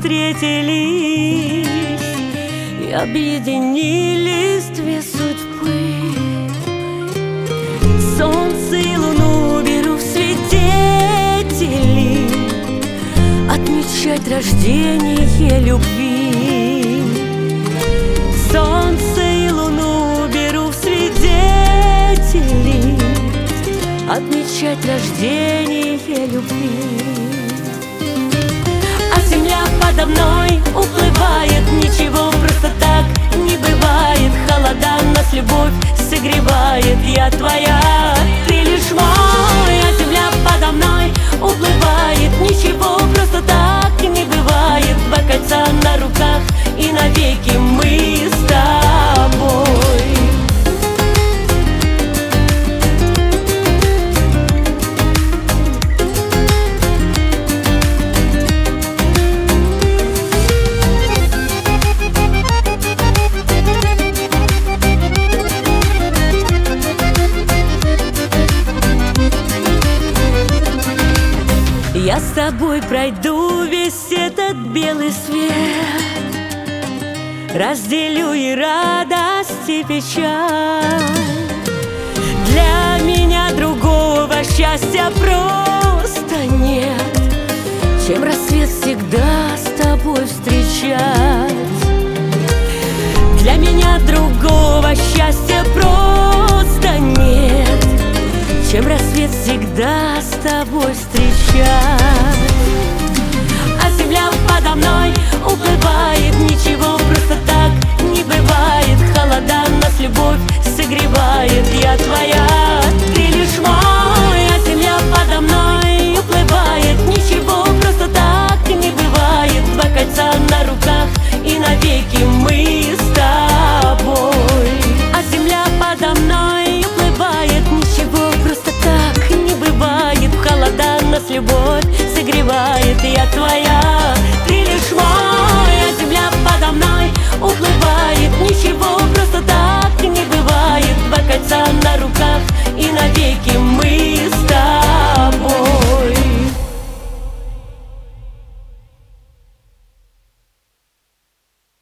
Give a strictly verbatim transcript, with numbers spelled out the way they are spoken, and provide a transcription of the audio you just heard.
встретились и объединились две судьбы. Солнце и луну беру в свидетели отмечать рождение любви. Солнце и луну беру в свидетели отмечать рождение любви. А земля подо мной уплывает, ничего просто так не бывает. Холода нас любовь согревает, я твоя, ты лишь мой. А земля подо мной уплывает, ничего просто так не бывает. Два кольца на руках и навеки мы с тобой. Я с тобой пройду весь этот белый свет, разделю и радость, и печаль. Для меня другого счастья просто нет, чем рассвет всегда с тобой встречать. Для меня другого